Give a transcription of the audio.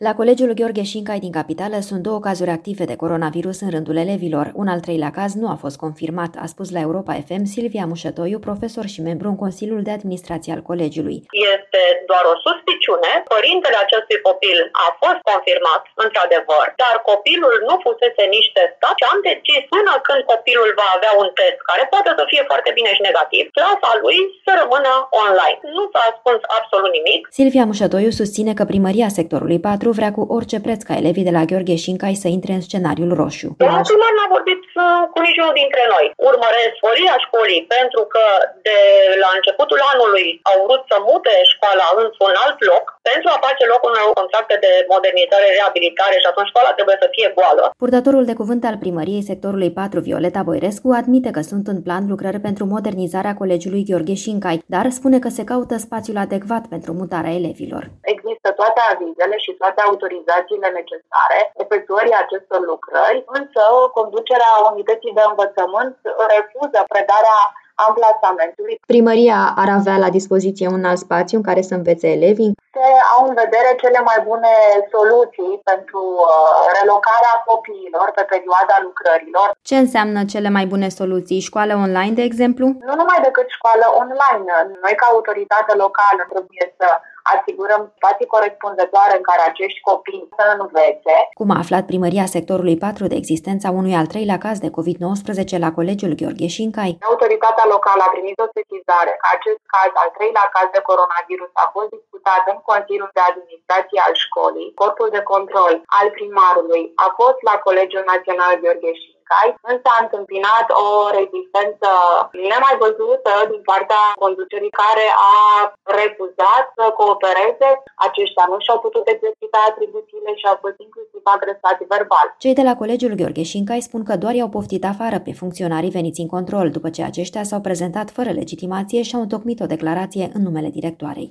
La Colegiul Gheorghe Șincai din capitală sunt 2 cazuri active de coronavirus în rândul elevilor. Un al 3-lea caz nu a fost confirmat, a spus la Europa FM Silvia Mușătoiu, profesor și membru în Consiliul de Administrație al Colegiului. Este doar o suspiciune. Părintele acestui copil a fost confirmat, într-adevăr, dar copilul nu fusese nici testat și am decis până când copilul va avea un test, care poate să fie foarte bine și negativ, clasa lui să rămână online. Nu s-a ascuns absolut nimic. Silvia Mușătoiu susține că primăria sectorului 4 vrea cu orice preț ca elevii de la Gheorghe Șincai să intre în scenariul roșu. Domnul primar n-a vorbit cu niciunul dintre noi. Urmăresc sporirea școlii pentru că de la începutul anului au vrut să mute școala într-un alt loc pentru a face loc unor contracte de modernizare, reabilitare și atunci școala trebuie să fie goală. Purtătorul de cuvânt al primăriei sectorului 4, Violeta Boirescu, admite că sunt în plan lucrări pentru modernizarea Colegiului Gheorghe Șincai, dar spune că se caută spațiul adecvat pentru mutarea elevilor. Există toate avizele și toate autorizațiile necesare efectuării acestor lucrări, însă conducerea unității de învățământ refuză predarea amplasamentului. Primăria ar avea la dispoziție un alt spațiu în care să învețe elevii. Se au în vedere cele mai bune soluții pentru relocarea copiilor pe perioada lucrărilor. Ce înseamnă cele mai bune soluții? Școală online, de exemplu? Nu numai decât școală online. Noi, ca autoritate locală, trebuie să asigurăm spații corespunzătoare în care acești copii să învețe. Cum a aflat primăria sectorului 4 de existența unui al 3-lea caz de COVID-19 la Colegiul Gheorghe Șincai, autoritatea locală a primit o sesizare că acest caz, al 3-lea caz de coronavirus, a fost discutat în Consiliul de Administrație al școlii. Corpul de control al primarului a fost la Colegiul Național Gheorghe Șincai, însă a întâmpinat o rezistență nemai văzută din partea conducerii, care a refuzat să coopereze. Aceștia nu și-au putut exercita atribuțiile și au fost inclusiv agresați verbal. Cei de la Colegiul Gheorghe Șincai spun că doar i-au poftit afară pe funcționarii veniți în control, după ce aceștia s-au prezentat fără legitimație și au întocmit o declarație în numele directoarei.